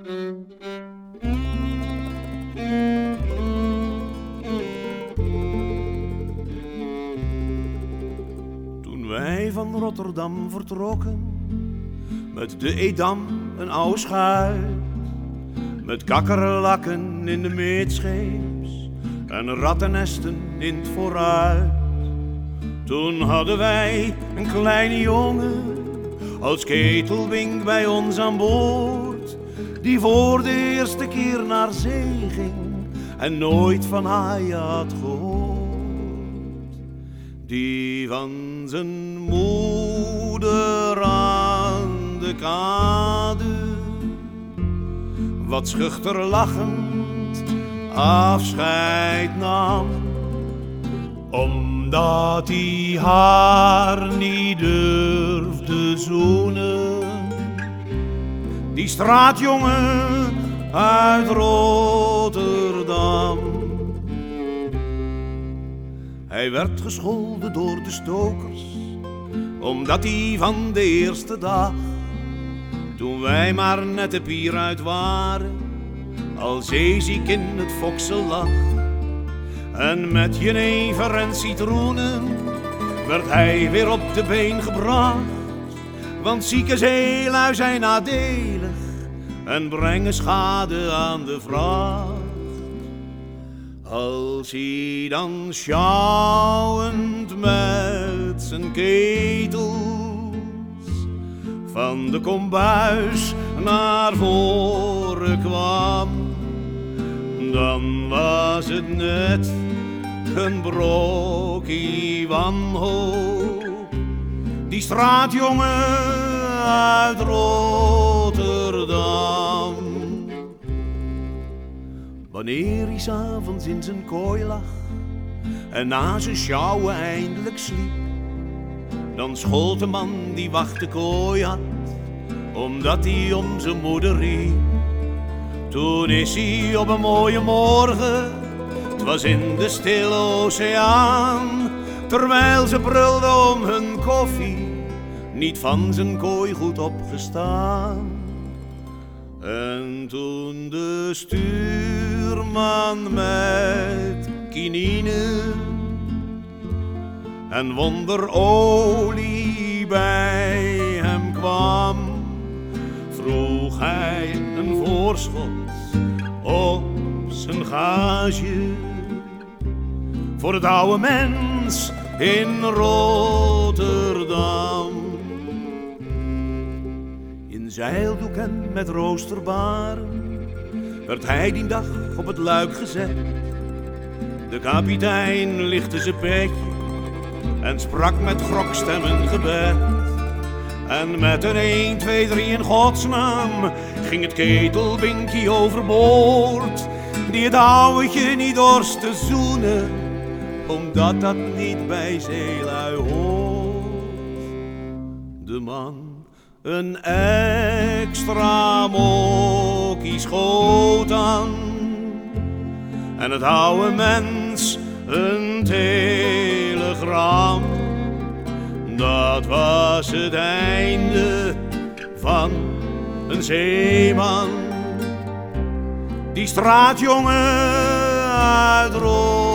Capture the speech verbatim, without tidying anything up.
Toen wij van Rotterdam vertrokken, met de Edam een oude schuit, met kakkerlakken in de midscheeps en rattennesten in het vooruit. Toen hadden wij een kleine jongen als ketelwink bij ons aan boord, die voor de eerste keer naar zee ging en nooit van haaien had gehoord. Die van zijn moeder aan de kade wat schuchter lachend afscheid nam, omdat hij haar niet durfde zoenen. Die straatjongen uit Rotterdam. Hij werd gescholden door de stokers, omdat hij van de eerste dag, toen wij maar net de pier uit waren, al zeeziek in het foksel lag. En met jenever en citroenen werd hij weer op de been gebracht, want zieke zeelui zijn nadelig en brengen schade aan de vracht. Als hij dan sjouwend met zijn ketels van de kombuis naar voren kwam, dan was het net een brokkie wanhoop. Die straatjongen uit Rotterdam. Wanneer hij 's avonds in zijn kooi lag en na zijn sjouwen eindelijk sliep, dan schold de man die wacht de kooi had, omdat hij om zijn moeder riep. Toen is hij op een mooie morgen, het was in de stille oceaan, terwijl ze brulden om hun koffie, niet van zijn kooi goed opgestaan. En toen de stuurman met kinine en wonderolie bij hem kwam, vroeg hij een voorschot op zijn gage voor het oude mens in Rotterdam. In zeildoek en met roosterbaren werd hij die dag op het luik gezet. De kapitein lichtte zijn petje en sprak met grokstemmen gebed. En met een een, twee, drie in godsnaam ging het ketelbinkie overboord, die het ouwetje niet dorst te zoenen, omdat dat niet bij zeelui hoort. De man een extra mokkie schoot aan en het oude mens een telegram. Dat was het einde van een zeeman, die straatjongen uit Rotterdam.